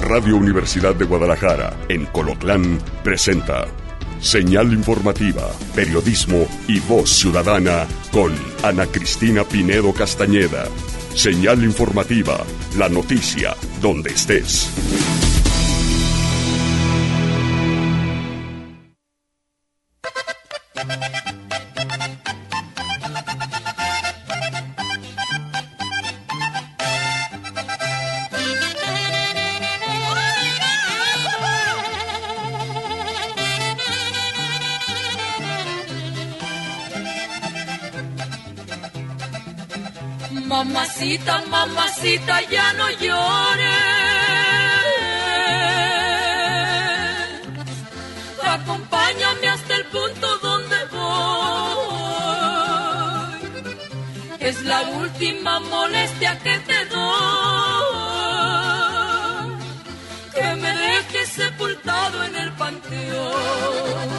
Radio Universidad de Guadalajara, en Colotlán, presenta Señal Informativa, Periodismo y Voz Ciudadana con Ana Cristina Pinedo Castañeda. Señal Informativa, la noticia donde estés. Mamacita, mamacita, ya no llores. Acompáñame hasta el punto donde voy. Es la última molestia que te doy. Que me dejes sepultado en el panteón.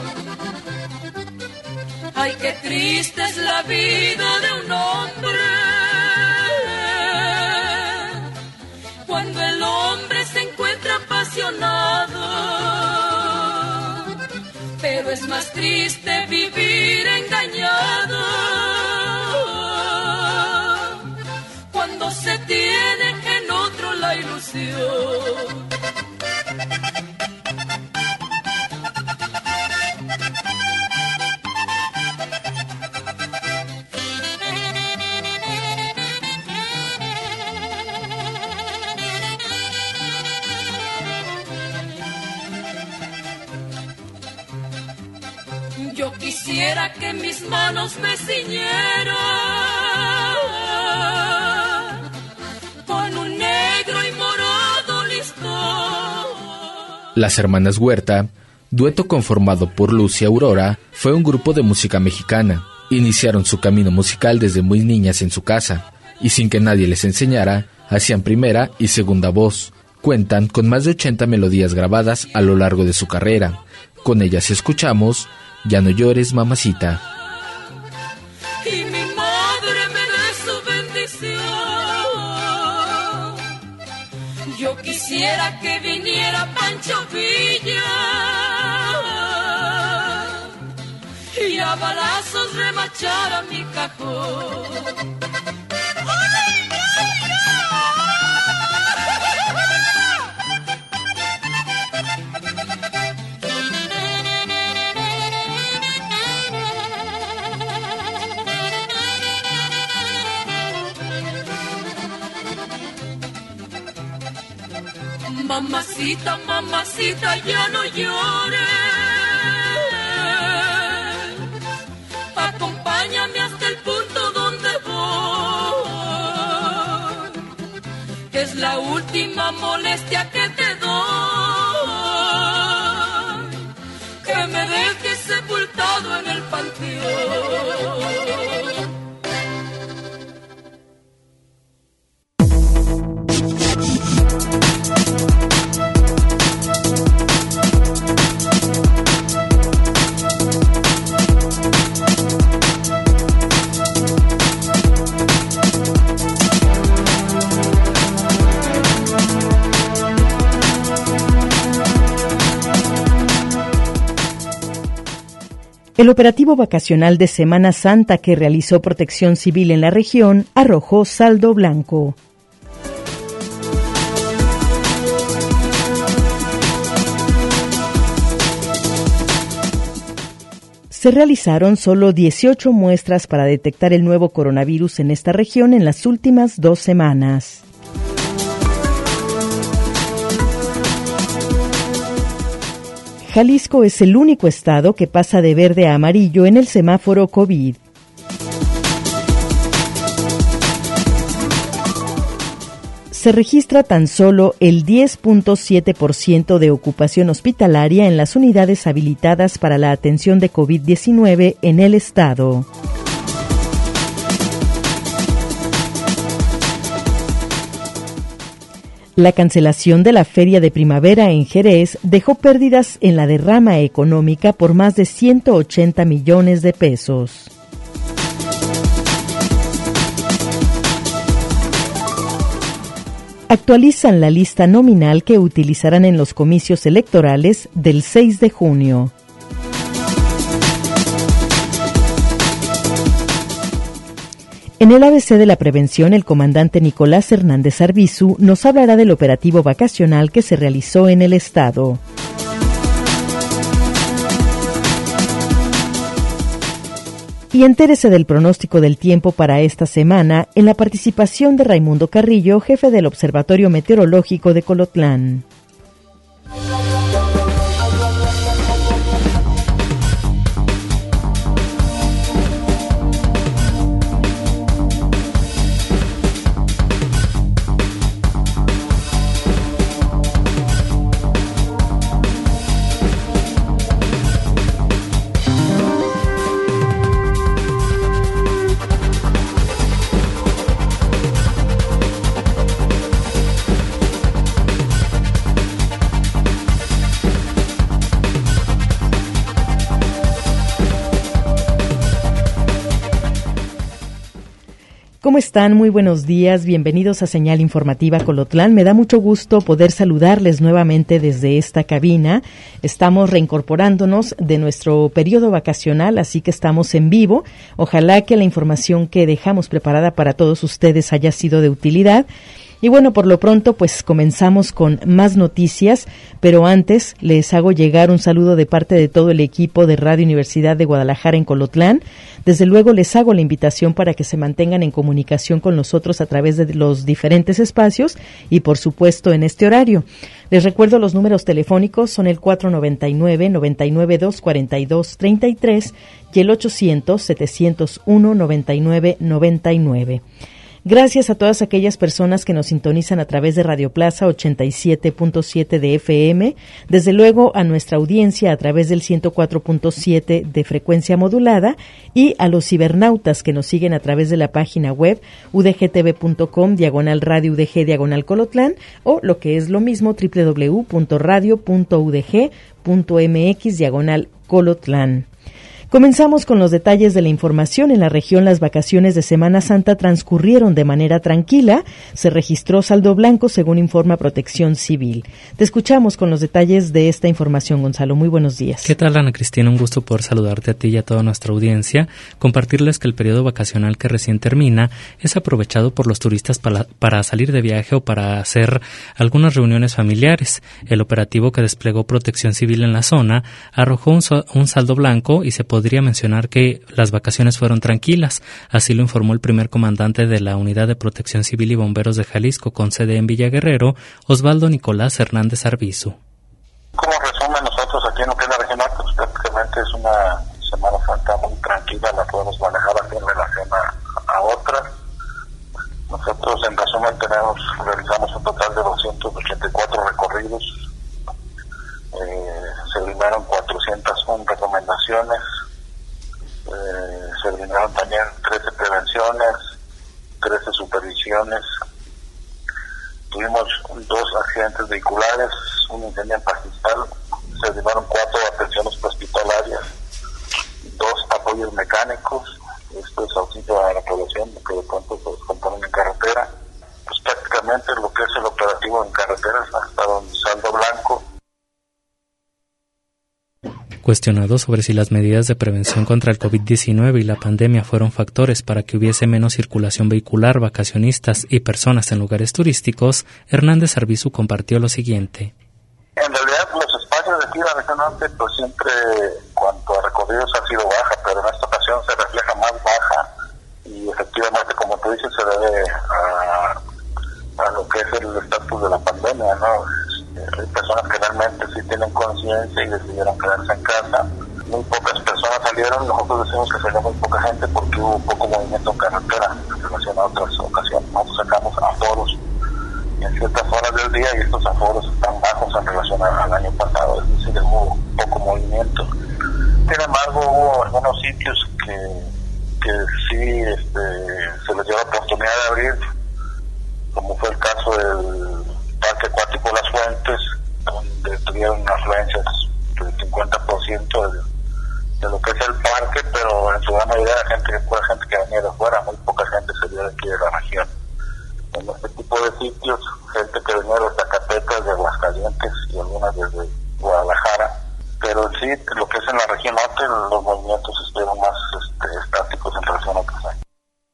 Ay, qué triste es la vida de un hombre. Cuando el hombre se encuentra apasionado, pero es más triste vivir engañado cuando se tiene en otro la ilusión. Yo quisiera que mis manos me ciñeran con un negro y morado listón. Las Hermanas Huerta, dueto conformado por Luz y Aurora, fue un grupo de música mexicana. Iniciaron su camino musical desde muy niñas en su casa, y sin que nadie les enseñara, hacían primera y segunda voz. Cuentan con más de 80 melodías grabadas a lo largo de su carrera. Con ellas escuchamos Ya no llores, mamacita. Y mi madre me dé su bendición. Yo quisiera que viniera Pancho Villa y a balazos remachara mi cajón. Mamacita, mamacita, ya no llores. Acompáñame hasta el punto donde voy. Es la última molestia que te doy. Que me dejes sepultado en el panteón. El operativo vacacional de Semana Santa que realizó Protección Civil en la región arrojó saldo blanco. Se realizaron solo 18 muestras para detectar el nuevo coronavirus en esta región en las últimas 2 semanas. Jalisco es el único estado que pasa de verde a amarillo en el semáforo COVID. Se registra tan solo el 10.7% de ocupación hospitalaria en las unidades habilitadas para la atención de COVID-19 en el estado. La cancelación de la Feria de Primavera en Jerez dejó pérdidas en la derrama económica por más de 180 millones de pesos. actualizan la lista nominal que utilizarán en los comicios electorales del 6 de junio. En el ABC de la prevención, el comandante Nicolás Hernández Arbizu nos hablará del operativo vacacional que se realizó en el estado. Y entérese del pronóstico del tiempo para esta semana en la participación de Raimundo Carrillo, jefe del Observatorio Meteorológico de Colotlán. ¿Cómo están? Muy buenos días, bienvenidos a Señal Informativa Colotlán. Me da mucho gusto poder saludarles nuevamente desde esta cabina. Estamos reincorporándonos de nuestro periodo vacacional, así que estamos en vivo. Ojalá que la información que dejamos preparada para todos ustedes haya sido de utilidad. Y bueno, por lo pronto, pues comenzamos con más noticias, pero antes les hago llegar un saludo de parte de todo el equipo de Radio Universidad de Guadalajara en Colotlán. Desde luego les hago la invitación para que se mantengan en comunicación con nosotros a través de los diferentes espacios y por supuesto en este horario. Les recuerdo los números telefónicos, son el 499-992-4233 y el 800-701-9999. Gracias a todas aquellas personas que nos sintonizan a través de Radio Plaza 87.7 de FM, desde luego a nuestra audiencia a través del 104.7 de frecuencia modulada y a los cibernautas que nos siguen a través de la página web udgtv.com/radio udg/Colotlán o lo que es lo mismo www.radio.udg.mx/Colotlán. Comenzamos con los detalles de la información. En la región, las vacaciones de Semana Santa transcurrieron de manera tranquila. Se registró saldo blanco, según informa Protección Civil. Te escuchamos con los detalles de esta información, Gonzalo. Muy buenos días. ¿Qué tal, Ana Cristina? Un gusto poder saludarte a ti y a toda nuestra audiencia. Compartirles que el periodo vacacional que recién termina es aprovechado por los turistas para salir de viaje o para hacer algunas reuniones familiares. El operativo que desplegó Protección Civil en la zona arrojó un saldo blanco y se podría mencionar que las vacaciones fueron tranquilas. Así lo informó el primer comandante de la Unidad de Protección Civil y Bomberos de Jalisco, con sede en Villa Guerrero, Osvaldo Nicolás Hernández Arbizu. Como resumen, nosotros aquí en lo que es la región norte, pues prácticamente es una Semana Santa muy tranquila, la podemos manejar así en relación a otras. Nosotros en resumen realizamos un total de 284 recorridos, se brindaron 401 recomendaciones, se brindaron también 13 prevenciones, 13 supervisiones, tuvimos 2 accidentes vehiculares, un incendio en Pastizal, se brindaron 4 atenciones hospitalarias, 2 apoyos mecánicos, esto es auxilio a la población que de pronto se descomponen en carretera. Pues prácticamente lo que es el operativo en carreteras ha estado en saldo blanco. Cuestionado sobre si las medidas de prevención contra el COVID-19 y la pandemia fueron factores para que hubiese menos circulación vehicular, vacacionistas y personas en lugares turísticos, Hernández Arbizu compartió lo siguiente. En realidad los espacios de aquí en la región norte pues siempre cuanto a recorridos ha sido baja, pero en esta ocasión se refleja más baja y efectivamente, como tú dices, se debe a lo que es el estatus de la pandemia, ¿no? Hay personas que realmente sí tienen conciencia y decidieron quedarse en casa. Muy pocas personas salieron, nosotros decimos que salió muy poca gente porque hubo poco movimiento en carretera en relación a otras ocasiones. Nosotros sacamos aforos en ciertas horas del día y estos aforos están bajos en relación al año pasado, es decir, hubo poco movimiento. Sin embargo, hubo algunos sitios que sí se les dio la oportunidad de abrir, como fue el caso del Parque Acuático Las Fuentes, donde tuvieron afluencias del 50% de lo que es el parque, pero en su gran mayoría gente que venía de afuera, muy poca gente se dio de aquí de la región. En este tipo de sitios gente que venía de Zacatecas, de Aguascalientes y algunas desde Guadalajara, pero sí, lo que es en la región norte, los movimientos estuvieron más estáticos en relación a otros años.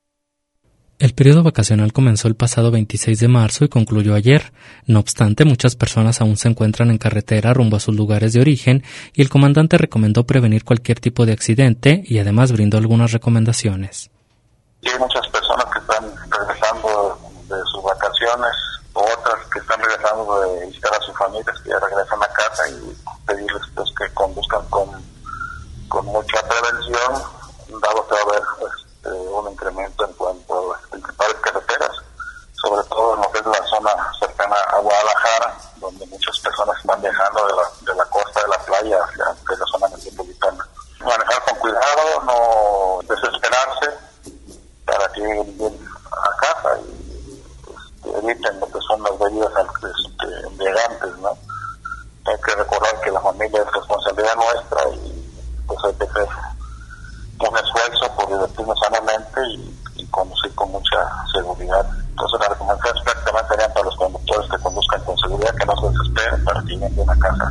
El periodo vacacional comenzó el pasado 26 de marzo y concluyó ayer. No obstante, muchas personas aún se encuentran en carretera rumbo a sus lugares de origen y el comandante recomendó prevenir cualquier tipo de accidente y además brindó algunas recomendaciones. Y hay muchas personas que están regresando de sus vacaciones, o otras que están regresando de visitar a sus familias, que ya regresan a casa, y pedirles pues, que conduzcan con mucha prevención, dado que va a haber un incremento en cuanto a las principales carreteras, sobre todo en lo que es la zona cercana a Guadalajara, donde muchas personas están viajando de la costa de la playa hacia la zona metropolitana. Manejar con cuidado, no desesperarse, para que lleguen bien a casa y eviten lo que son las bebidas embriagantes, ¿no? Hay que recordar que la familia es responsabilidad nuestra y pues hay que hacer un esfuerzo por divertirnos sanamente y conducir con mucha seguridad. Entonces las recomendaciones prácticamente serían para los conductores que conduzcan con seguridad, que no se desesperen para que lleguen bien a casa.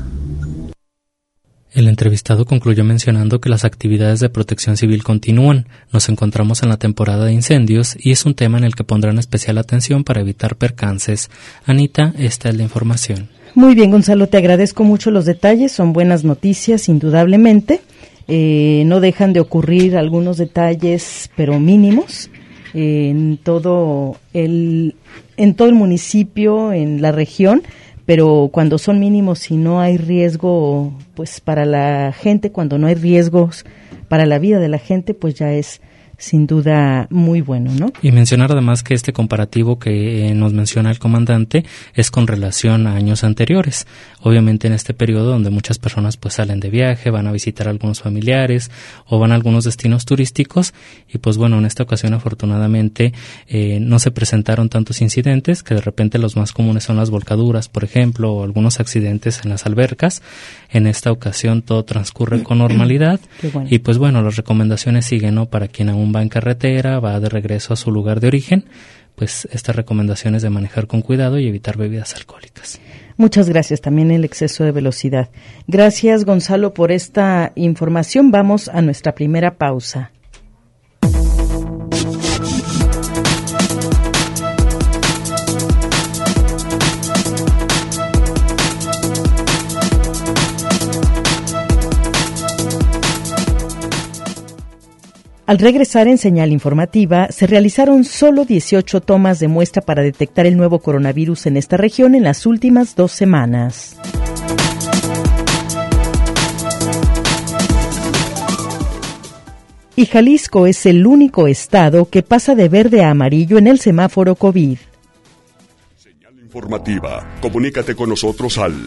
El entrevistado concluyó mencionando que las actividades de protección civil continúan. Nos encontramos en la temporada de incendios y es un tema en el que pondrán especial atención para evitar percances. Anita, esta es la información. Muy bien, Gonzalo, te agradezco mucho los detalles, son buenas noticias, indudablemente. No dejan de ocurrir algunos detalles, pero mínimos, en todo el municipio, en la región, pero cuando son mínimos y no hay riesgo pues para la gente, cuando no hay riesgos para la vida de la gente, pues ya es sin duda muy bueno, ¿no? Y mencionar además que este comparativo que nos menciona el comandante es con relación a años anteriores. Obviamente en este periodo donde muchas personas pues salen de viaje, van a visitar a algunos familiares o van a algunos destinos turísticos y pues bueno, en esta ocasión afortunadamente no se presentaron tantos incidentes, que de repente los más comunes son las volcaduras, por ejemplo, o algunos accidentes en las albercas. En esta ocasión todo transcurre con normalidad. Qué bueno. Y pues bueno, las recomendaciones siguen, ¿no? Para quien aún va en carretera, va de regreso a su lugar de origen, pues estas recomendaciones de manejar con cuidado y evitar bebidas alcohólicas. Muchas gracias, también el exceso de velocidad. Gracias, Gonzalo, por esta información. Vamos a nuestra primera pausa. Al regresar en Señal Informativa, se realizaron solo 18 tomas de muestra para detectar el nuevo coronavirus en esta región en las últimas 2 semanas. Y Jalisco es el único estado que pasa de verde a amarillo en el semáforo COVID. Informativa. Comunícate con nosotros al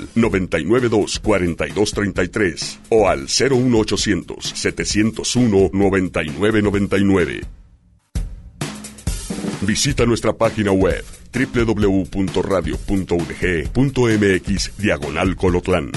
992-4233 o al 01800-701-9999. Visita nuestra página web www.radio.udg.mx/Colotlán.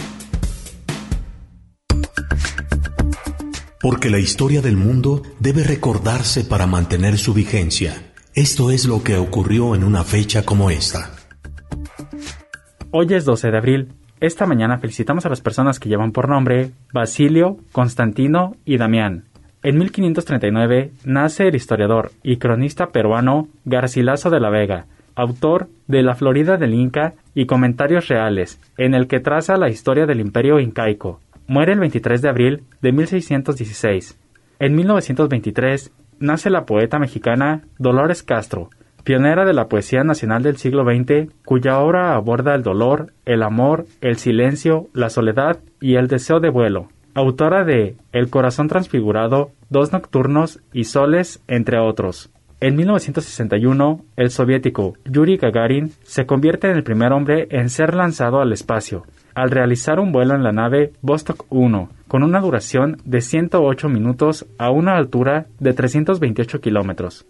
Porque la historia del mundo debe recordarse para mantener su vigencia. Esto es lo que ocurrió en una fecha como esta. Hoy es 12 de abril. Esta mañana felicitamos a las personas que llevan por nombre Basilio, Constantino y Damián. En 1539 nace el historiador y cronista peruano Garcilaso de la Vega, autor de La Florida del Inca y Comentarios Reales, en el que traza la historia del imperio incaico. Muere el 23 de abril de 1616. En 1923 nace la poeta mexicana Dolores Castro, pionera de la poesía nacional del siglo XX, cuya obra aborda el dolor, el amor, el silencio, la soledad y el deseo de vuelo. Autora de El corazón transfigurado, Dos nocturnos y Soles, entre otros. En 1961, el soviético Yuri Gagarin se convierte en el primer hombre en ser lanzado al espacio, al realizar un vuelo en la nave Vostok 1, con una duración de 108 minutos a una altura de 328 kilómetros.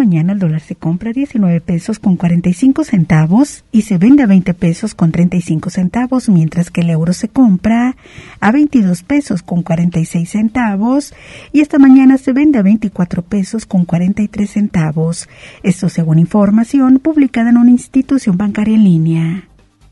mañana el dólar se compra a 19 pesos con 45 centavos y se vende a 20 pesos con 35 centavos, mientras que el euro se compra a 22 pesos con 46 centavos y esta mañana se vende a 24 pesos con 43 centavos. Esto según información publicada en una institución bancaria en línea.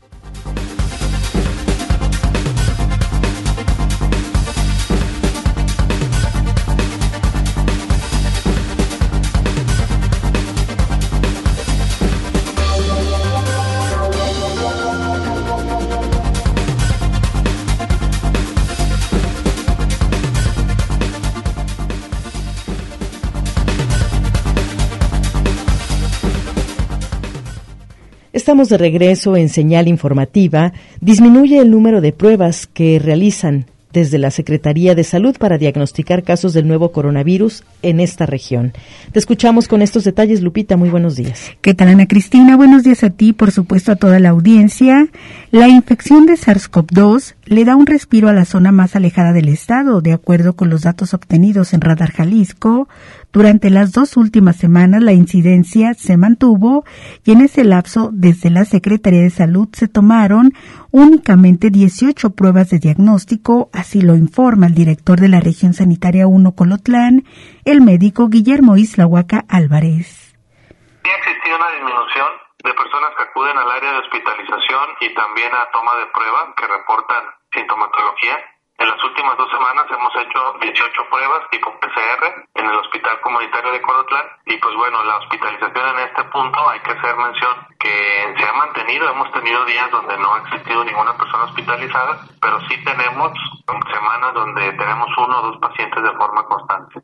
Estamos de regreso en Señal Informativa. Disminuye el número de pruebas que realizan desde la Secretaría de Salud para diagnosticar casos del nuevo coronavirus en esta región. Te escuchamos con estos detalles, Lupita. Muy buenos días. ¿Qué tal, Ana Cristina? Buenos días a ti, por supuesto a toda la audiencia. La infección de SARS-CoV-2 le da un respiro a la zona más alejada del estado, de acuerdo con los datos obtenidos en Radar Jalisco. Durante las 2 últimas semanas la incidencia se mantuvo y en ese lapso desde la Secretaría de Salud se tomaron únicamente 18 pruebas de diagnóstico, así lo informa el director de la Región Sanitaria 1 Colotlán, el médico Guillermo Islahuaca Álvarez. Sí ha existido una disminución de personas que acuden al área de hospitalización y también a toma de prueba que reportan sintomatología. En las últimas 2 semanas hemos hecho 18 pruebas tipo PCR en el Hospital Comunitario de Colotlán y pues bueno, la hospitalización en este punto hay que hacer mención que se ha mantenido. Hemos tenido días donde no ha existido ninguna persona hospitalizada, pero sí tenemos semanas donde tenemos 1 o 2 pacientes de forma constante.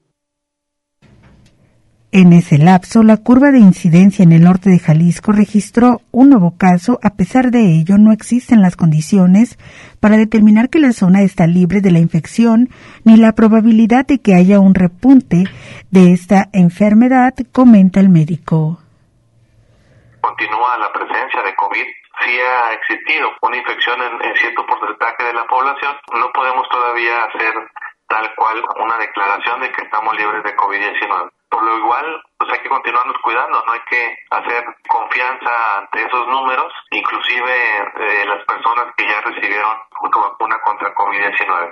En ese lapso, la curva de incidencia en el norte de Jalisco registró un nuevo caso. A pesar de ello, no existen las condiciones para determinar que la zona está libre de la infección ni la probabilidad de que haya un repunte de esta enfermedad, comenta el médico. Continúa la presencia de COVID. Sí ha existido una infección en cierto porcentaje de la población. No podemos todavía hacer tal cual una declaración de que estamos libres de COVID-19. Por lo igual, pues hay que continuarnos cuidando, no hay que hacer confianza ante esos números, inclusive las personas que ya recibieron vacuna contra COVID-19.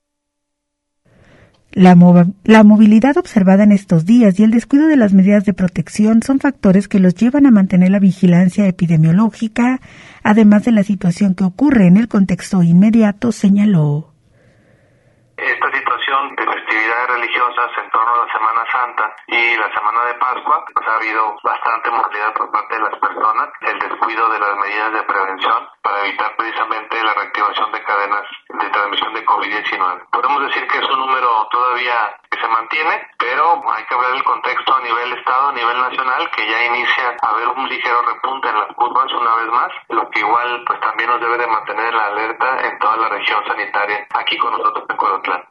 La movilidad observada en estos días y el descuido de las medidas de protección son factores que los llevan a mantener la vigilancia epidemiológica, además de la situación que ocurre en el contexto inmediato, señaló. Esta situación de festividades religiosas en torno a la Semana Santa y la Semana de Pascua, pues ha habido bastante movilidad por parte de las personas, el descuido de las medidas de prevención para evitar precisamente la reactivación de cadenas de transmisión de COVID-19. Podemos decir que es un número todavía que se mantiene, pero hay que ver el contexto a nivel estado, a nivel nacional, que ya inicia a haber un ligero repunte en las curvas una vez más, lo que igual pues también nos debe de mantener en la alerta en toda la región sanitaria, aquí con nosotros en Colotlán.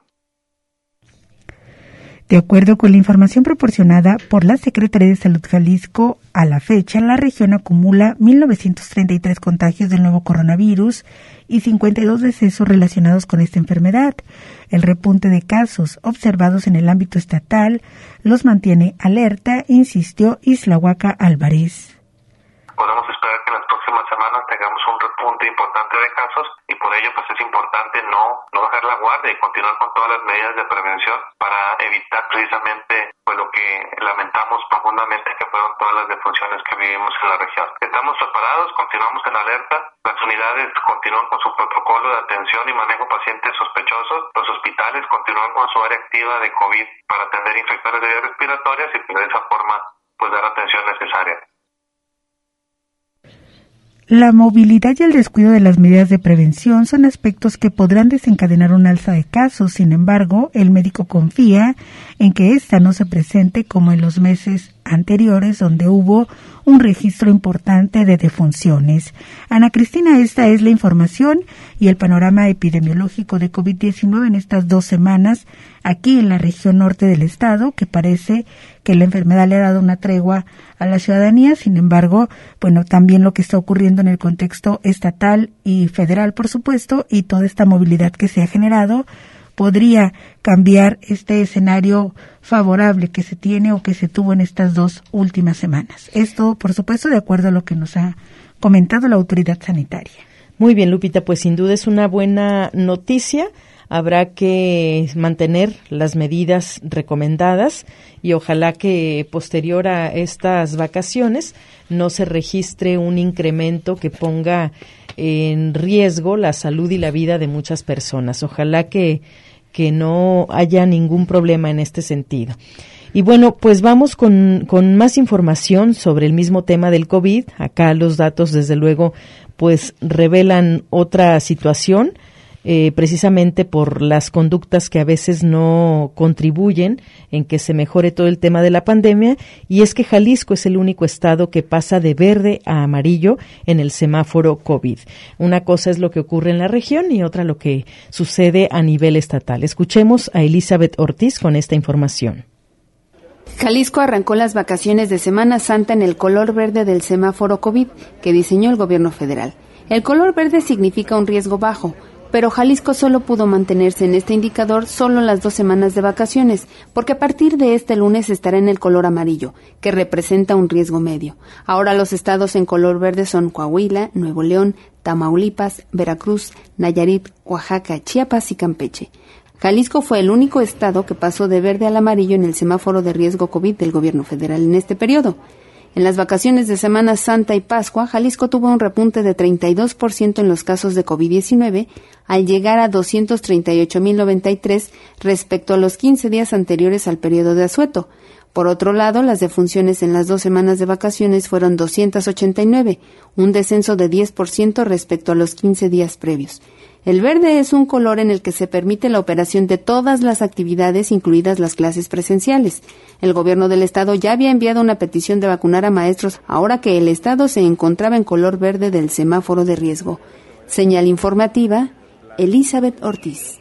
De acuerdo con la información proporcionada por la Secretaría de Salud Jalisco, a la fecha la región acumula 1,933 contagios del nuevo coronavirus y 52 decesos relacionados con esta enfermedad. El repunte de casos observados en el ámbito estatal los mantiene alerta, insistió Islahuaca Álvarez. Podemos esperar que en las próximas semanas tengamos un repunte importante de casos y por ello pues es importante no bajar la guardia y continuar con todas las medidas de prevención para evitar precisamente pues lo que lamentamos profundamente que fueron todas las defunciones que vivimos en la región. Estamos preparados, continuamos en alerta, las unidades continúan con su protocolo de atención y manejo de pacientes sospechosos, los hospitales continúan con su área activa de COVID para atender infectores de vías respiratorias y de esa forma pues dar atención necesaria. La movilidad y el descuido de las medidas de prevención son aspectos que podrán desencadenar un alza de casos. Sin embargo, el médico confía en que esta no se presente como en los meses anteriores, donde hubo un registro importante de defunciones. Ana Cristina, esta es la información y el panorama epidemiológico de COVID-19 en estas 2 semanas aquí en la región norte del estado, que parece que la enfermedad le ha dado una tregua a la ciudadanía. Sin embargo, bueno, también lo que está ocurriendo en el contexto estatal y federal, por supuesto, y toda esta movilidad que se ha generado, podría cambiar este escenario favorable que se tiene o que se tuvo en estas 2 últimas semanas. Esto, por supuesto, de acuerdo a lo que nos ha comentado la autoridad sanitaria. Muy bien, Lupita, pues sin duda es una buena noticia. Habrá que mantener las medidas recomendadas y ojalá que posterior a estas vacaciones no se registre un incremento que ponga en riesgo la salud y la vida de muchas personas. Ojalá que no haya ningún problema en este sentido. Y bueno, pues vamos con más información sobre el mismo tema del COVID. Acá los datos, desde luego, pues revelan otra situación, precisamente por las conductas que a veces no contribuyen en que se mejore todo el tema de la pandemia, y es que Jalisco es el único estado que pasa de verde a amarillo en el semáforo COVID. Una cosa es lo que ocurre en la región y otra lo que sucede a nivel estatal. Escuchemos a Elizabeth Ortiz con esta información. Jalisco arrancó las vacaciones de Semana Santa en el color verde del semáforo COVID que diseñó el gobierno federal. El color verde significa un riesgo bajo, pero Jalisco solo pudo mantenerse en este indicador solo las 2 semanas de vacaciones, porque a partir de este lunes estará en el color amarillo, que representa un riesgo medio. Ahora los estados en color verde son Coahuila, Nuevo León, Tamaulipas, Veracruz, Nayarit, Oaxaca, Chiapas y Campeche. Jalisco fue el único estado que pasó de verde al amarillo en el semáforo de riesgo COVID del gobierno federal en este periodo. En las vacaciones de Semana Santa y Pascua, Jalisco tuvo un repunte de 32% en los casos de COVID-19, al llegar a 238.093 respecto a los 15 días anteriores al periodo de asueto. Por otro lado, las defunciones en las 2 semanas de vacaciones fueron 289, un descenso de 10% respecto a los 15 días previos. El verde es un color en el que se permite la operación de todas las actividades, incluidas las clases presenciales. El gobierno del estado ya había enviado una petición de vacunar a maestros ahora que el estado se encontraba en color verde del semáforo de riesgo. Señal informativa, Elizabeth Ortiz.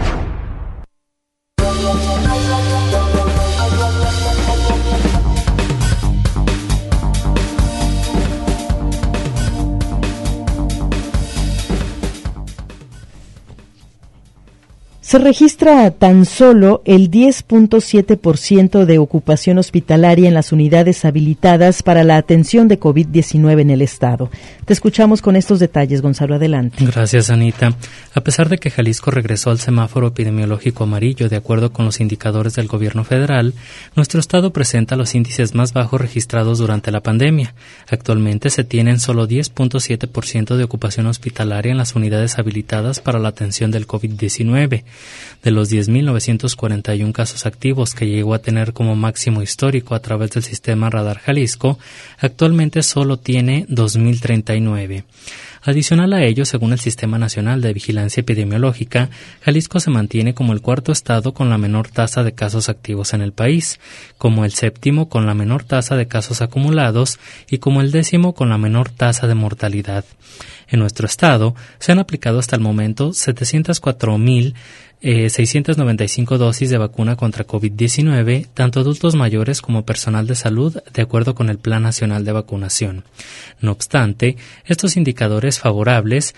Se registra tan solo el 10.7% de ocupación hospitalaria en las unidades habilitadas para la atención de COVID-19 en el estado. Te escuchamos con estos detalles, Gonzalo, adelante. Gracias, Anita. A pesar de que Jalisco regresó al semáforo epidemiológico amarillo de acuerdo con los indicadores del gobierno federal, nuestro estado presenta los índices más bajos registrados durante la pandemia. Actualmente se tienen solo 10.7% de ocupación hospitalaria en las unidades habilitadas para la atención del COVID-19. De los 10.941 casos activos que llegó a tener como máximo histórico a través del sistema Radar Jalisco, actualmente solo tiene 2.039. Adicional a ello, según el Sistema Nacional de Vigilancia Epidemiológica, Jalisco se mantiene como el 4º estado con la menor tasa de casos activos en el país, como el 7º con la menor tasa de casos acumulados y como el 10º con la menor tasa de mortalidad. En nuestro estado se han aplicado hasta el momento 704.695 dosis de vacuna contra COVID-19, tanto adultos mayores como personal de salud, de acuerdo con el Plan Nacional de Vacunación. No obstante, estos indicadores favorables,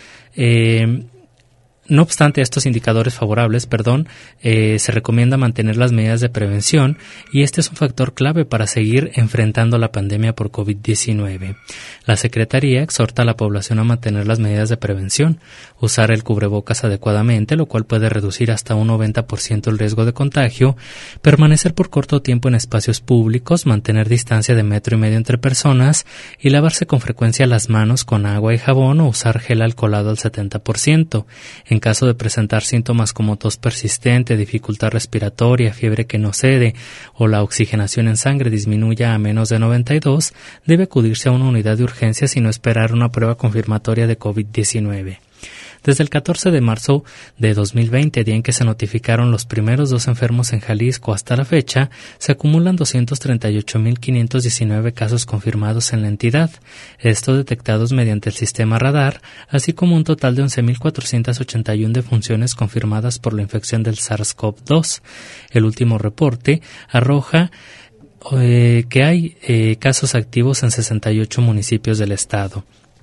se recomienda mantener las medidas de prevención y este es un factor clave para seguir enfrentando la pandemia por COVID-19. La Secretaría exhorta a la población a mantener las medidas de prevención, usar el cubrebocas adecuadamente, lo cual puede reducir hasta un 90% el riesgo de contagio, permanecer por corto tiempo en espacios públicos, mantener distancia de 1,5 metros entre personas y lavarse con frecuencia las manos con agua y jabón o usar gel alcoholado al 70%. En caso de presentar síntomas como tos persistente, dificultad respiratoria, fiebre que no cede o la oxigenación en sangre disminuya a menos de 92, debe acudirse a una unidad de urgencias y no esperar una prueba confirmatoria de COVID-19. Desde el 14 de marzo de 2020, día en que se notificaron los primeros 2 enfermos en Jalisco, hasta la fecha, se acumulan 238.519 casos confirmados en la entidad, estos detectados mediante el sistema Radar, así como un total de 11.481 defunciones confirmadas por la infección del SARS-CoV-2. El último reporte arroja que hay casos activos en 68 municipios del estado.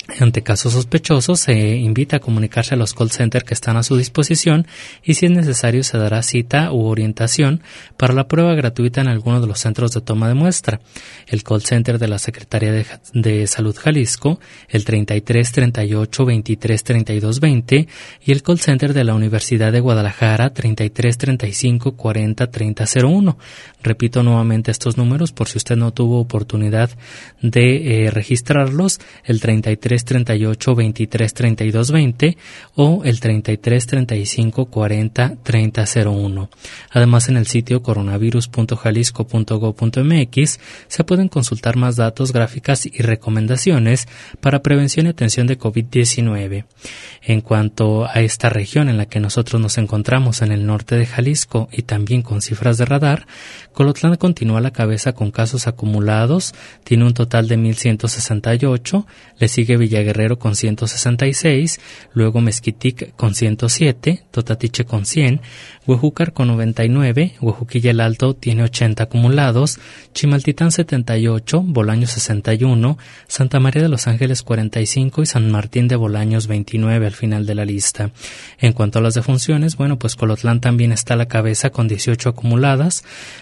Ante casos sospechosos, se invita a comunicarse a los call centers que están a su disposición y, si es necesario, se dará cita u orientación para la prueba gratuita en alguno de los centros de toma de muestra. El call center de la Secretaría de Salud Jalisco, el 33 38 23 32 20, y el call center de la Universidad de Guadalajara, 33 35 40 30 01. Repito nuevamente estos números por si usted no tuvo oportunidad de registrarlos: el 33 38 23 32 20 o el 33 35 40 30 01. Además, en el sitio coronavirus.jalisco.gov.mx se pueden consultar más datos, gráficas y recomendaciones para prevención y atención de COVID-19. En cuanto a esta región en la que nosotros nos encontramos, en el norte de Jalisco, y también con cifras de radar, Colotlán continúa a la cabeza con casos acumulados, tiene un total de 1,168, le sigue Villaguerrero con 166, luego Mezquitic con 107, Totatiche con 100, Huejúcar con 99, Huejuquilla el Alto tiene 80 acumulados, Chimaltitán 78, Bolaños 61, Santa María de los Ángeles 45 y San Martín de Bolaños 29 al final de la lista. En cuanto a las defunciones, bueno, pues Colotlán también está a la cabeza con 18 acumuladas.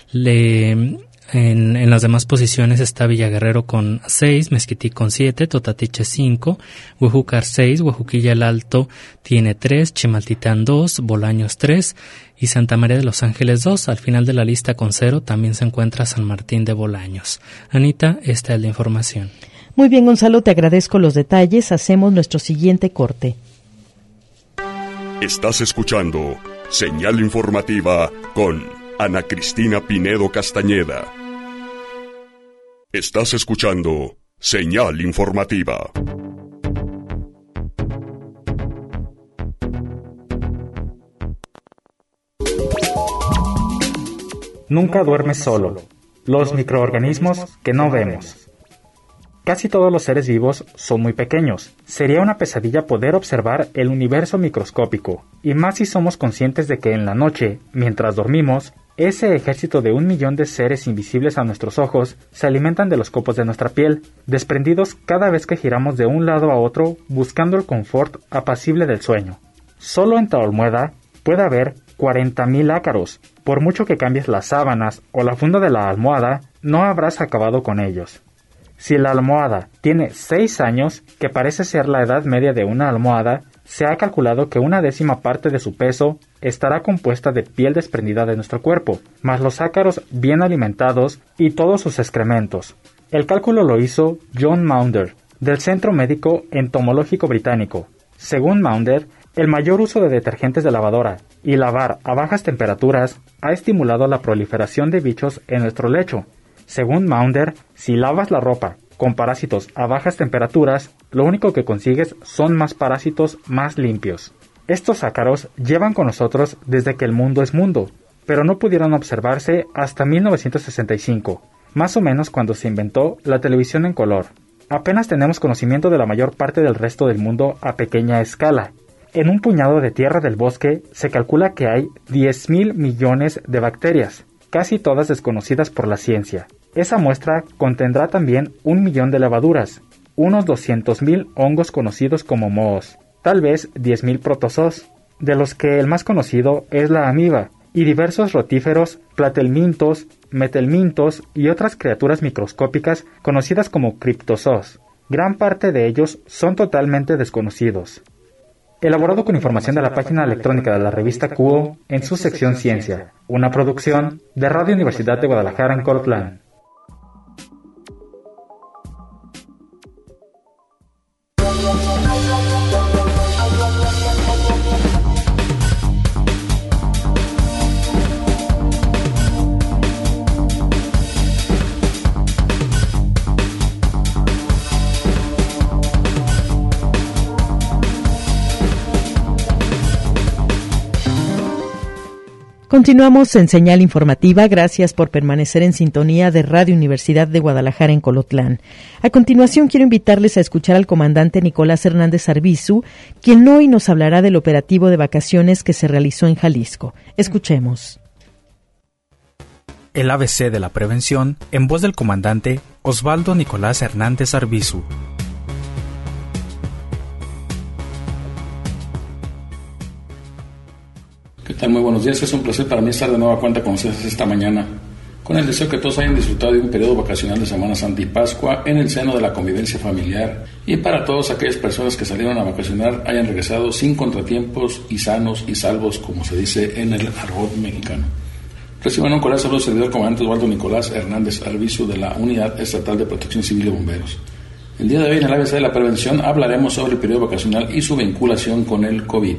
En las demás posiciones está Villaguerrero con 6, Mezquitic con 7, Totatiche 5, Huejúcar 6, Huejuquilla el Alto tiene 3, Chimaltitán 2, Bolaños 3 y Santa María de los Ángeles 2. Al final de la lista con 0 también se encuentra San Martín de Bolaños. Anita, esta es la información. Muy bien, Gonzalo, te agradezco los detalles. Hacemos nuestro siguiente corte. Estás escuchando Señal Informativa con Ana Cristina Pinedo Castañeda. Estás escuchando Señal Informativa. Nunca duermes solo. Los microorganismos que no vemos. Casi todos los seres vivos son muy pequeños. Sería una pesadilla poder observar el universo microscópico, y más si somos conscientes de que en la noche, mientras dormimos, ese ejército de 1 millón de seres invisibles a nuestros ojos se alimentan de los copos de nuestra piel, desprendidos cada vez que giramos de un lado a otro buscando el confort apacible del sueño. Solo en tu almohada puede haber 40,000 ácaros. Por mucho que cambies las sábanas o la funda de la almohada, no habrás acabado con ellos. Si la almohada tiene 6 años, que parece ser la edad media de una almohada, se ha calculado que 1/10 parte de su peso estará compuesta de piel desprendida de nuestro cuerpo, más los ácaros bien alimentados y todos sus excrementos. El cálculo lo hizo John Maunder, del Centro Médico Entomológico Británico. Según Maunder, el mayor uso de detergentes de lavadora y lavar a bajas temperaturas ha estimulado la proliferación de bichos en nuestro lecho. Según Maunder, si lavas la ropa con parásitos a bajas temperaturas, lo único que consigues son más parásitos más limpios. Estos ácaros llevan con nosotros desde que el mundo es mundo, pero no pudieron observarse hasta 1965, más o menos cuando se inventó la televisión en color. Apenas tenemos conocimiento de la mayor parte del resto del mundo a pequeña escala. En un puñado de tierra del bosque se calcula que hay 10,000 millones de bacterias, casi todas desconocidas por la ciencia. Esa muestra contendrá también 1 millón de levaduras, unos 200,000 hongos conocidos como mohos, tal vez 10,000 protozoos, de los que el más conocido es la amiba, y diversos rotíferos, platelmintos, metelmintos y otras criaturas microscópicas conocidas como criptozoos. Gran parte de ellos son totalmente desconocidos. Elaborado con información de la página electrónica de la revista Cuo en su sección Ciencia, una producción de Radio Universidad de Guadalajara en Colotlán. Continuamos en Señal Informativa. Gracias por permanecer en sintonía de Radio Universidad de Guadalajara en Colotlán. A continuación quiero invitarles a escuchar al comandante Nicolás Hernández Arbizu, quien hoy nos hablará del operativo de vacaciones que se realizó en Jalisco. Escuchemos. El ABC de la prevención, en voz del comandante Osvaldo Nicolás Hernández Arbizu. ¿Qué tal? Muy buenos días. Es un placer para mí estar de nueva cuenta con ustedes esta mañana, con el deseo que todos hayan disfrutado de un periodo vacacional de Semana Santa y Pascua en el seno de la convivencia familiar, y para todas aquellas personas que salieron a vacacionar hayan regresado sin contratiempos y sanos y salvos, como se dice en el argot mexicano. Reciban un cordial saludo, servidor comandante Osvaldo Nicolás Hernández, al servicio de la Unidad Estatal de Protección Civil y Bomberos. El día de hoy en el ABC de la Prevención hablaremos sobre el periodo vacacional y su vinculación con el COVID.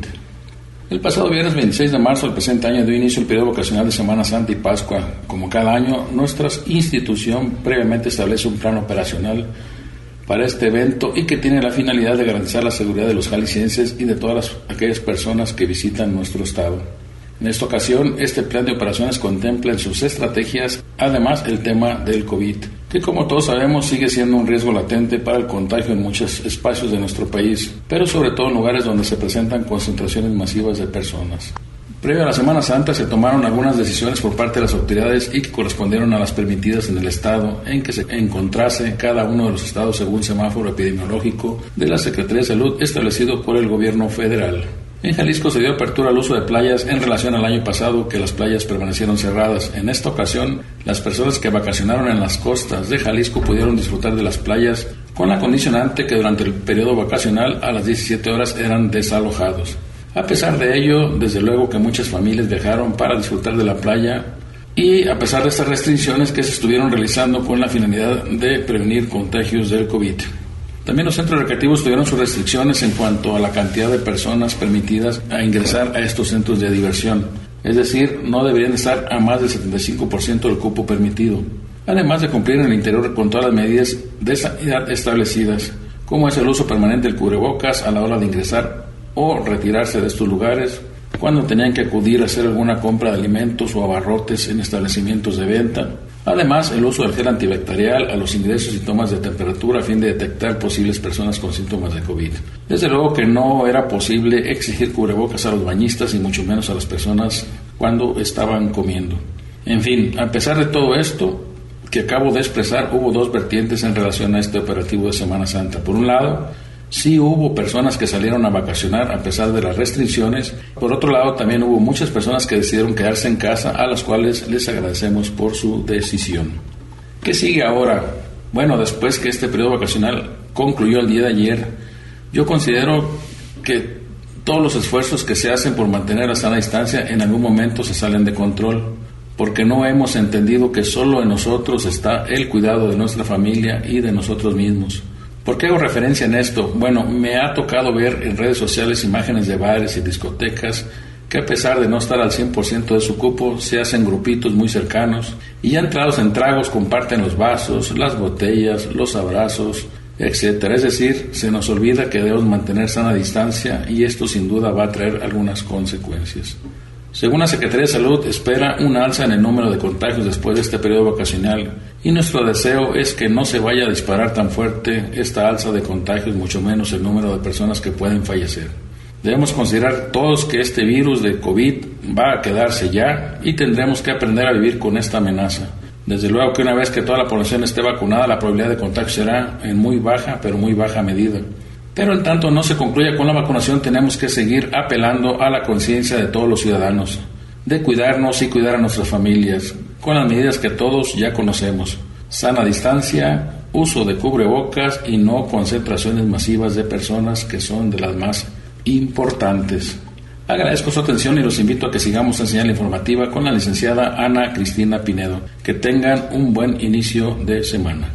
El pasado viernes 26 de marzo del presente año dio inicio el periodo vacacional de Semana Santa y Pascua. Como cada año, nuestra institución previamente establece un plan operacional para este evento y que tiene la finalidad de garantizar la seguridad de los jaliscienses y de todas aquellas personas que visitan nuestro estado. En esta ocasión, este plan de operaciones contempla en sus estrategias, además, el tema del COVID, que como todos sabemos sigue siendo un riesgo latente para el contagio en muchos espacios de nuestro país, pero sobre todo en lugares donde se presentan concentraciones masivas de personas. Previo a la Semana Santa se tomaron algunas decisiones por parte de las autoridades y que correspondieron a las permitidas en el estado en que se encontrase cada uno de los estados según semáforo epidemiológico de la Secretaría de Salud establecido por el gobierno federal. En Jalisco se dio apertura al uso de playas en relación al año pasado, que las playas permanecieron cerradas. En esta ocasión, las personas que vacacionaron en las costas de Jalisco pudieron disfrutar de las playas con la condicionante que durante el periodo vacacional a las 17 horas eran desalojados. A pesar de ello, desde luego que muchas familias viajaron para disfrutar de la playa y a pesar de estas restricciones que se estuvieron realizando con la finalidad de prevenir contagios del COVID. También los centros recreativos tuvieron sus restricciones en cuanto a la cantidad de personas permitidas a ingresar a estos centros de diversión. Es decir, no deberían estar a más del 75% del cupo permitido. Además de cumplir en el interior con todas las medidas de sanidad establecidas, como es el uso permanente del cubrebocas a la hora de ingresar o retirarse de estos lugares, cuando tenían que acudir a hacer alguna compra de alimentos o abarrotes en establecimientos de venta. Además, el uso del gel antibacterial a los ingresos y tomas de temperatura a fin de detectar posibles personas con síntomas de COVID. Desde luego que no era posible exigir cubrebocas a los bañistas y mucho menos a las personas cuando estaban comiendo. En fin, a pesar de todo esto que acabo de expresar, hubo dos vertientes en relación a este operativo de Semana Santa. Por un lado, sí hubo personas que salieron a vacacionar a pesar de las restricciones. Por otro lado, también hubo muchas personas que decidieron quedarse en casa, a las cuales les agradecemos por su decisión. ¿Qué sigue ahora? Bueno, después que este periodo vacacional concluyó el día de ayer, yo considero que todos los esfuerzos que se hacen por mantener la sana distancia en algún momento se salen de control, porque no hemos entendido que solo en nosotros está el cuidado de nuestra familia y de nosotros mismos. ¿Por qué hago referencia en esto? Bueno, me ha tocado ver en redes sociales imágenes de bares y discotecas que a pesar de no estar al 100% de su cupo, se hacen grupitos muy cercanos y ya entrados en tragos comparten los vasos, las botellas, los abrazos, etc. Es decir, se nos olvida que debemos mantener sana distancia y esto sin duda va a traer algunas consecuencias. Según la Secretaría de Salud, espera una alza en el número de contagios después de este periodo vacacional y nuestro deseo es que no se vaya a disparar tan fuerte esta alza de contagios, mucho menos el número de personas que pueden fallecer. Debemos considerar todos que este virus de COVID va a quedarse ya y tendremos que aprender a vivir con esta amenaza. Desde luego que una vez que toda la población esté vacunada, la probabilidad de contagio será en muy baja, pero muy baja medida. Pero en tanto no se concluya con la vacunación, tenemos que seguir apelando a la conciencia de todos los ciudadanos, de cuidarnos y cuidar a nuestras familias, con las medidas que todos ya conocemos: sana distancia, uso de cubrebocas y no concentraciones masivas de personas, que son de las más importantes. Agradezco su atención y los invito a que sigamos en Señal Informativa con la licenciada Ana Cristina Pinedo. Que tengan un buen inicio de semana.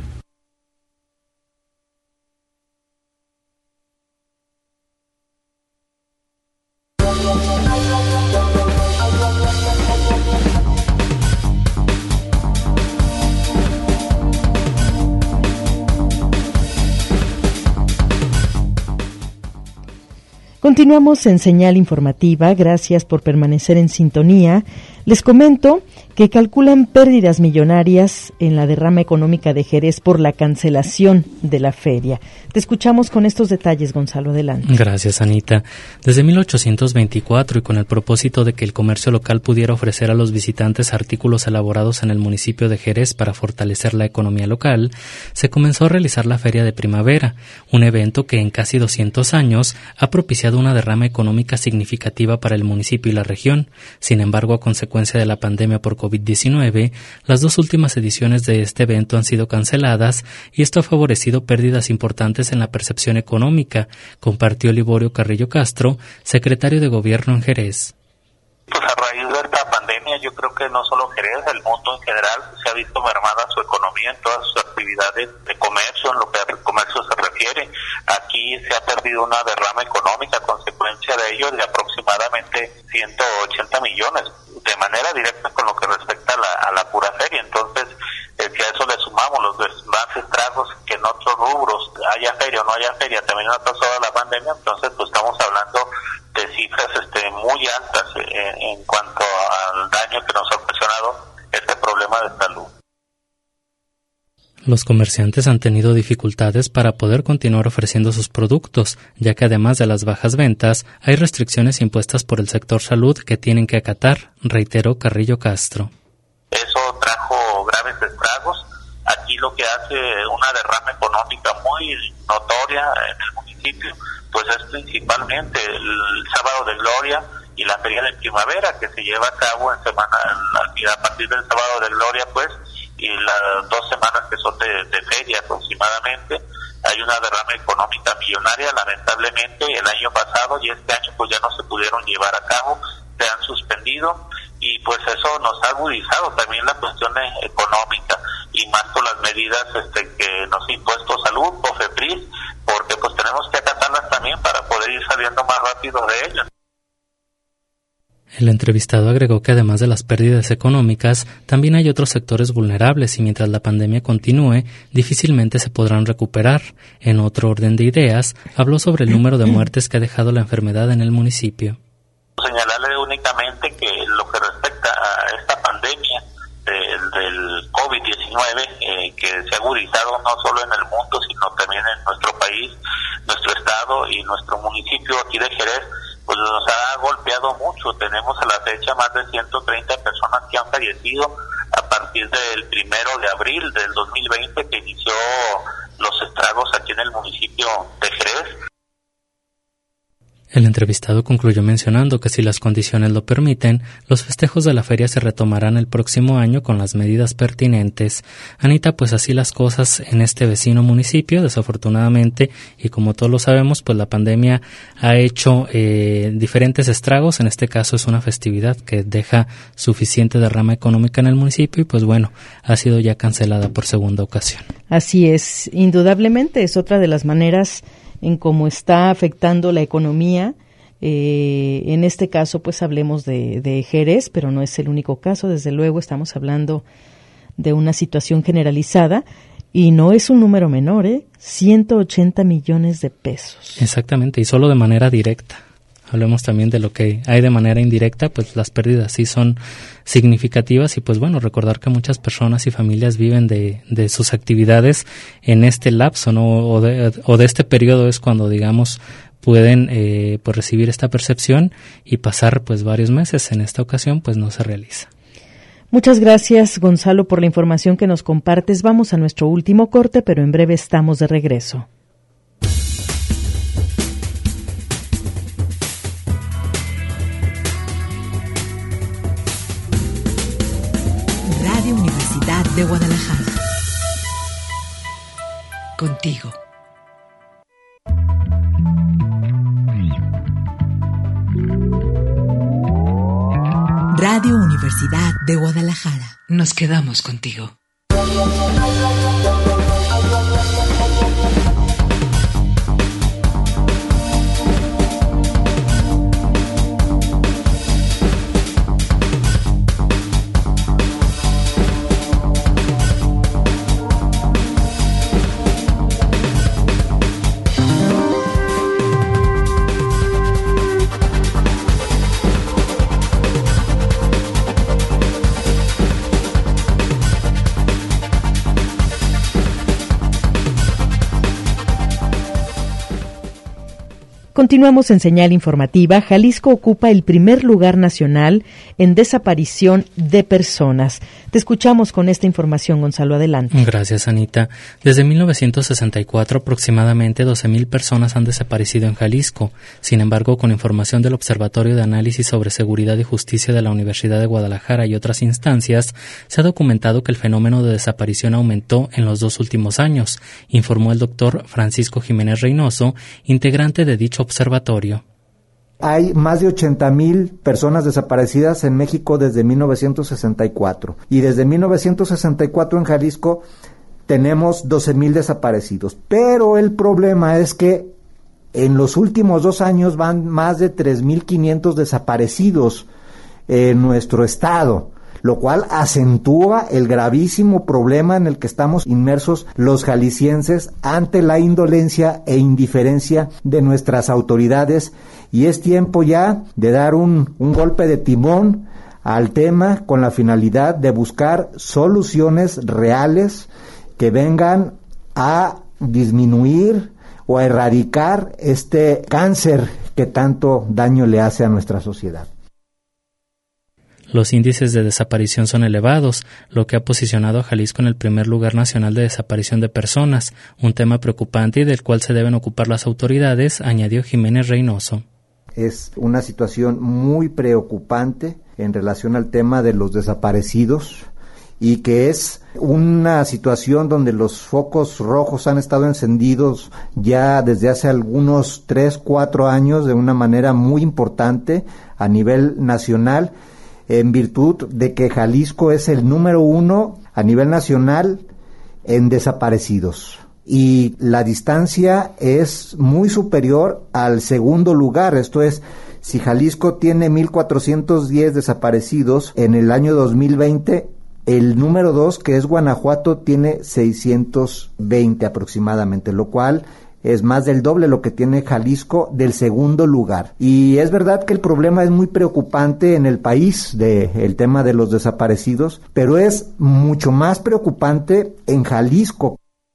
Continuamos en Señal Informativa. Gracias por permanecer en sintonía. Les comento que calculan pérdidas millonarias en la derrama económica de Jerez por la cancelación de la feria. Te escuchamos con estos detalles, Gonzalo, adelante. Gracias, Anita. Desde 1824 y con el propósito de que el comercio local pudiera ofrecer a los visitantes artículos elaborados en el municipio de Jerez para fortalecer la economía local, se comenzó a realizar la Feria de Primavera, un evento que en casi 200 años ha propiciado una derrama económica significativa para el municipio y la región. Sin embargo, a consecuencia de la pandemia por COVID-19, las dos últimas ediciones de este evento han sido canceladas y esto ha favorecido pérdidas importantes en la percepción económica, compartió Liborio Carrillo Castro, secretario de Gobierno en Jerez. Pues a raíz de esta pandemia, yo creo que no solo Jerez, el mundo en general se ha visto mermada su economía en todas sus actividades de comercio, en lo que al comercio se refiere. Aquí se ha perdido una derrama económica a consecuencia de ello de aproximadamente 180 millones, de manera directa con lo que respecta a la pura feria. Entonces, si a eso le sumamos los demás estragos que en otros rubros, haya feria o no haya feria, también ha pasado la pandemia, entonces pues estamos hablando de cifras muy altas en cuanto al daño que nos ha ocasionado este problema de salud. Los comerciantes han tenido dificultades para poder continuar ofreciendo sus productos, ya que además de las bajas ventas, hay restricciones impuestas por el sector salud que tienen que acatar, reiteró Carrillo Castro. Eso trajo graves estragos. Aquí lo que hace una derrama económica muy notoria en el municipio, pues es principalmente el Sábado de Gloria y la Feria de Primavera, que se lleva a cabo a partir del Sábado de Gloria, pues, y las 2 semanas que son de feria aproximadamente. Hay una derrama económica millonaria, lamentablemente, el año pasado y este año pues ya no se pudieron llevar a cabo, se han suspendido, y pues eso nos ha agudizado también la cuestión económica, y más con las medidas que nos ha impuesto Salud, COFEPRIS, porque pues tenemos que acatarlas también para poder ir saliendo más rápido de ellas. El entrevistado agregó que además de las pérdidas económicas, también hay otros sectores vulnerables y mientras la pandemia continúe, difícilmente se podrán recuperar. En otro orden de ideas, habló sobre el número de muertes que ha dejado la enfermedad en el municipio. Señalarle únicamente que lo que respecta a esta pandemia del COVID-19, que se ha agudizado no solo en el mundo, sino también en nuestro país, nuestro estado y nuestro municipio aquí de Jerez, pues nos ha golpeado mucho. Tenemos a la fecha más de 130 personas que han fallecido a partir del 1 de abril del 2020, que inició los estragos aquí en el municipio de Jerez. El entrevistado concluyó mencionando que si las condiciones lo permiten, los festejos de la feria se retomarán el próximo año con las medidas pertinentes. Anita, pues así las cosas en este vecino municipio, desafortunadamente, y como todos lo sabemos, pues la pandemia ha hecho diferentes estragos. En este caso es una festividad que deja suficiente derrama económica en el municipio y pues bueno, ha sido ya cancelada por segunda ocasión. Así es, indudablemente es otra de las maneras en cómo está afectando la economía. En este caso, pues hablemos de Jerez, pero no es el único caso. Desde luego estamos hablando de una situación generalizada y no es un número menor, 180 millones de pesos. Exactamente, y solo de manera directa. Hablemos también de lo que hay de manera indirecta, pues las pérdidas sí son significativas y pues bueno, recordar que muchas personas y familias viven de sus actividades en este lapso, ¿no? O de este periodo es cuando, digamos, pueden pues recibir esta percepción y pasar pues varios meses. En esta ocasión pues no se realiza. Muchas gracias, Gonzalo, por la información que nos compartes. Vamos a nuestro último corte, pero en breve estamos de regreso. Universidad de Guadalajara. Contigo. Radio Universidad de Guadalajara. Nos quedamos contigo. Continuamos en Señal Informativa. Jalisco ocupa el primer lugar nacional en desaparición de personas. Te escuchamos con esta información, Gonzalo, adelante. Gracias, Anita. Desde 1964, aproximadamente 12,000 personas han desaparecido en Jalisco. Sin embargo, con información del Observatorio de Análisis sobre Seguridad y Justicia de la Universidad de Guadalajara y otras instancias, se ha documentado que el fenómeno de desaparición aumentó en los 2 últimos años, informó el doctor Francisco Jiménez Reynoso, integrante de dicho observatorio. Hay más de 80,000 personas desaparecidas en México desde 1964 y desde 1964 en Jalisco tenemos 12,000 desaparecidos. Pero el problema es que en los últimos 2 años van más de 3,500 desaparecidos en nuestro estado, lo cual acentúa el gravísimo problema en el que estamos inmersos los jaliscienses ante la indolencia e indiferencia de nuestras autoridades, y es tiempo ya de dar un golpe de timón al tema con la finalidad de buscar soluciones reales que vengan a disminuir o a erradicar este cáncer que tanto daño le hace a nuestra sociedad. Los índices de desaparición son elevados, lo que ha posicionado a Jalisco en el primer lugar nacional de desaparición de personas, un tema preocupante y del cual se deben ocupar las autoridades, añadió Jiménez Reynoso. Es una situación muy preocupante en relación al tema de los desaparecidos y que es una situación donde los focos rojos han estado encendidos ya desde hace algunos 3-4 años de una manera muy importante a nivel nacional, en virtud de que Jalisco es el número 1 a nivel nacional en desaparecidos. Y la distancia es muy superior al segundo lugar, esto es, si Jalisco tiene 1,410 desaparecidos en el año 2020, el número 2, que es Guanajuato, tiene 620 aproximadamente, lo cual es más del doble lo que tiene Jalisco del segundo lugar. Y es verdad que el problema es muy preocupante en el país, el tema de los desaparecidos, pero es mucho más preocupante en Jalisco.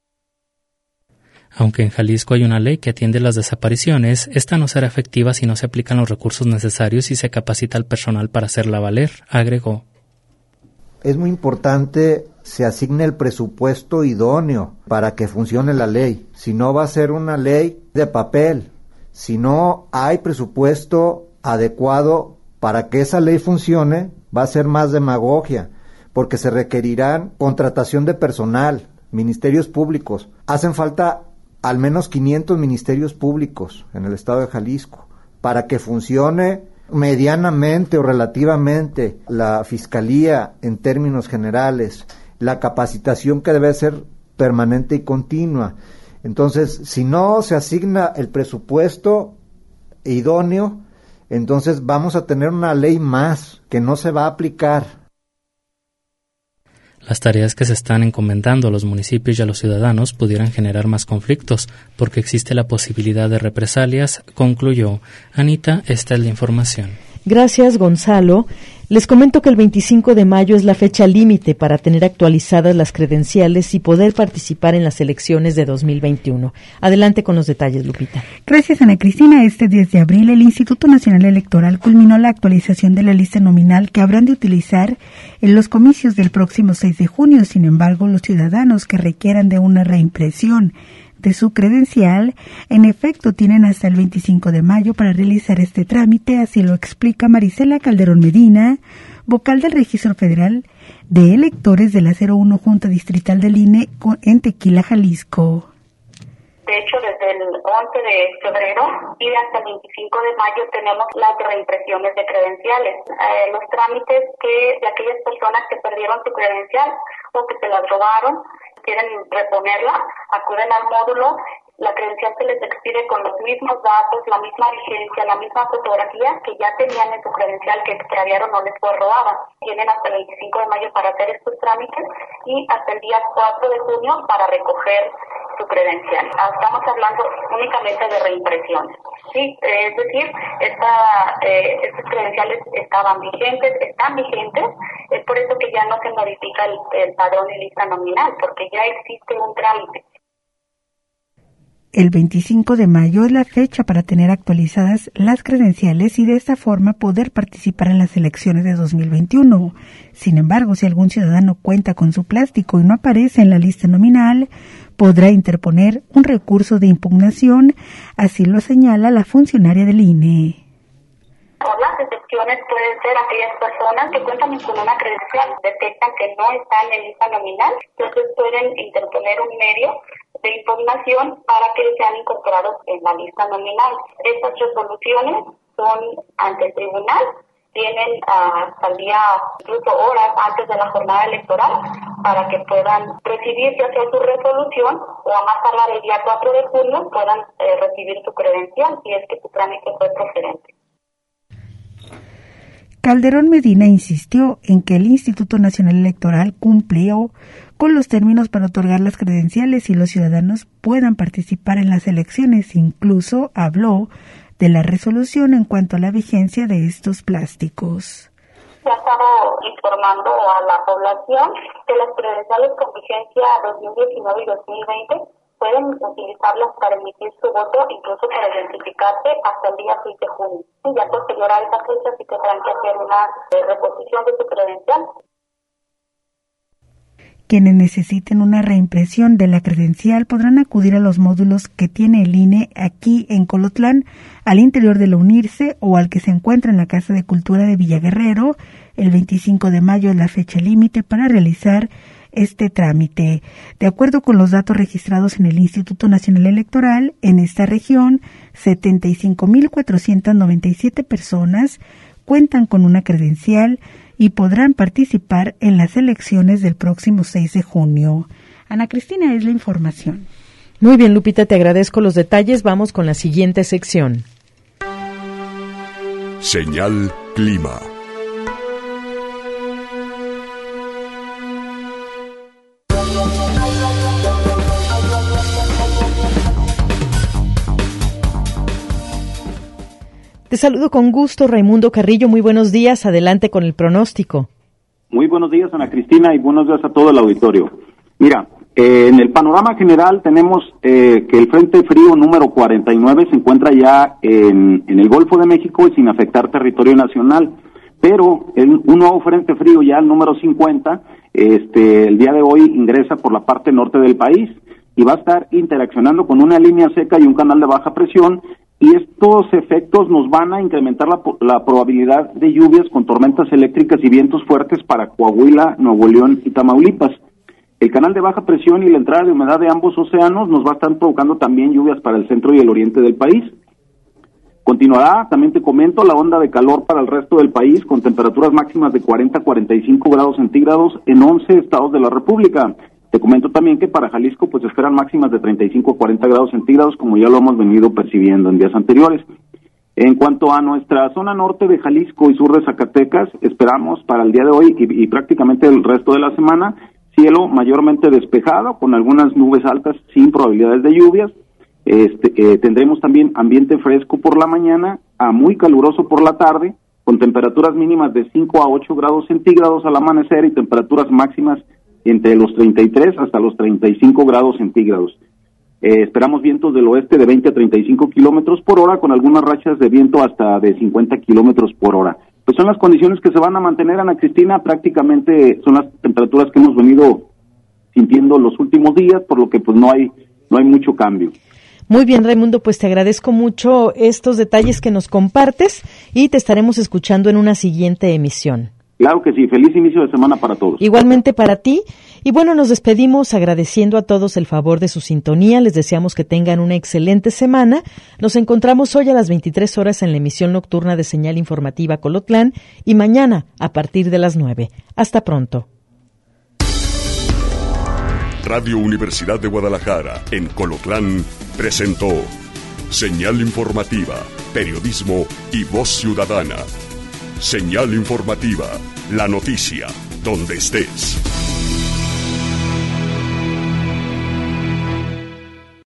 Aunque en Jalisco hay una ley que atiende las desapariciones, esta no será efectiva si no se aplican los recursos necesarios y se capacita al personal para hacerla valer, agregó. Es muy importante se asigne el presupuesto idóneo para que funcione la ley. Si no, va a ser una ley de papel. Si no hay presupuesto adecuado para que esa ley funcione, va a ser más demagogia, porque se requerirán contratación de personal, ministerios públicos. Hacen falta al menos 500 ministerios públicos en el estado de Jalisco para que funcione medianamente o relativamente la fiscalía en términos generales, la capacitación que debe ser permanente y continua. Entonces, si no se asigna el presupuesto idóneo, entonces vamos a tener una ley más que no se va a aplicar. Las tareas que se están encomendando a los municipios y a los ciudadanos pudieran generar más conflictos, porque existe la posibilidad de represalias, concluyó. Anita, esta es la información. Gracias, Gonzalo. Les comento que el 25 de mayo es la fecha límite para tener actualizadas las credenciales y poder participar en las elecciones de 2021. Adelante con los detalles, Lupita. Gracias, Ana Cristina. Este 10 de abril, el Instituto Nacional Electoral culminó la actualización de la lista nominal que habrán de utilizar en los comicios del próximo 6 de junio. Sin embargo, los ciudadanos que requieran de una reimpresión de su credencial, en efecto, tienen hasta el 25 de mayo para realizar este trámite, así lo explica Marisela Calderón Medina, vocal del Registro Federal de Electores de la 01 Junta Distrital del INE en Tequila, Jalisco. De hecho, desde el 11 de febrero y hasta el 25 de mayo tenemos las reimpresiones de credenciales. Los trámites de aquellas personas que perdieron su credencial o que se las robaron, quieren reponerla, acuden al módulo, la credencial se les expide con los mismos datos, la misma vigencia, la misma fotografía que ya tenían en su credencial que extraviaron o les fue robada. Tienen hasta el 25 de mayo para hacer estos trámites y hasta el día 4 de junio para recoger su credencial. Estamos hablando únicamente de reimpresiones. Sí, es decir, estos credenciales están vigentes, es por eso que ya no se modifica el padrón y lista nominal, porque ya existe un trámite. el 25 de mayo es la fecha para tener actualizadas las credenciales y de esta forma poder participar en las elecciones de 2021. Sin embargo, si algún ciudadano cuenta con su plástico y no aparece en la lista nominal, podrá interponer un recurso de impugnación, así lo señala la funcionaria del INE. Las excepciones pueden ser aquellas personas que cuentan con una credencial, detectan que no están en lista nominal, entonces pueden interponer un medio de impugnación para que sean incorporados en la lista nominal. Estas resoluciones son ante el tribunal, tienen hasta el día, incluso horas antes de la jornada electoral, para que puedan recibir ya sea su resolución o a más tardar el día 4 de junio puedan recibir su credencial si es que su trámite fue procedente. Calderón Medina insistió en que el Instituto Nacional Electoral cumplió con los términos para otorgar las credenciales y los ciudadanos puedan participar en las elecciones. Incluso habló de la resolución en cuanto a la vigencia de estos plásticos. Se ha estado informando a la población que las credenciales con vigencia 2019 y 2020 pueden utilizarlas para emitir su voto, incluso para identificarse hasta el día 6 de junio. Y ya posterior a esa fecha sí tendrán que hacer una reposición de su credencial. Quienes necesiten una reimpresión de la credencial podrán acudir a los módulos que tiene el INE aquí en Colotlán, al interior de la UNIRSE o al que se encuentra en la Casa de Cultura de Villaguerrero. El 25 de mayo es la fecha límite para realizar este trámite. De acuerdo con los datos registrados en el Instituto Nacional Electoral, en esta región, 75,497 personas cuentan con una credencial y podrán participar en las elecciones del próximo 6 de junio. Ana Cristina, es la información. Muy bien, Lupita, te agradezco los detalles. Vamos con la siguiente sección. Señal Clima. Te saludo con gusto, Raimundo Carrillo. Muy buenos días. Adelante con el pronóstico. Muy buenos días, Ana Cristina, y buenos días a todo el auditorio. Mira, en el panorama general tenemos que el Frente Frío número 49 se encuentra ya en el Golfo de México y sin afectar territorio nacional, pero un nuevo Frente Frío, ya el número 50, el día de hoy ingresa por la parte norte del país y va a estar interaccionando con una línea seca y un canal de baja presión, y estos efectos nos van a incrementar la probabilidad de lluvias con tormentas eléctricas y vientos fuertes para Coahuila, Nuevo León y Tamaulipas. El canal de baja presión y la entrada de humedad de ambos océanos nos va a estar provocando también lluvias para el centro y el oriente del país. Continuará, también te comento, la onda de calor para el resto del país con temperaturas máximas de 40 a 45 grados centígrados en 11 estados de la República. Te comento también que para Jalisco pues esperan máximas de 35 a 40 grados centígrados, como ya lo hemos venido percibiendo en días anteriores. En cuanto a nuestra zona norte de Jalisco y sur de Zacatecas, esperamos para el día de hoy y prácticamente el resto de la semana, cielo mayormente despejado, con algunas nubes altas sin probabilidades de lluvias. Tendremos también ambiente fresco por la mañana a muy caluroso por la tarde, con temperaturas mínimas de 5 a 8 grados centígrados al amanecer y temperaturas máximas entre los 33 hasta los 35 grados centígrados. Esperamos vientos del oeste de 20 a 35 kilómetros por hora, con algunas rachas de viento hasta de 50 kilómetros por hora. Pues son las condiciones que se van a mantener, Ana Cristina, prácticamente son las temperaturas que hemos venido sintiendo los últimos días, por lo que pues no hay mucho cambio. Muy bien, Raimundo, pues te agradezco mucho estos detalles que nos compartes y te estaremos escuchando en una siguiente emisión. Claro que sí, feliz inicio de semana para todos. Igualmente para ti. Y bueno, nos despedimos agradeciendo a todos el favor de su sintonía. Les deseamos que tengan una excelente semana. Nos encontramos hoy a las 23 horas en la emisión nocturna de Señal Informativa Colotlán y mañana a partir de las 9. Hasta pronto. Radio Universidad de Guadalajara en Colotlán presentó Señal Informativa, Periodismo y Voz Ciudadana. Señal Informativa, la noticia, donde estés.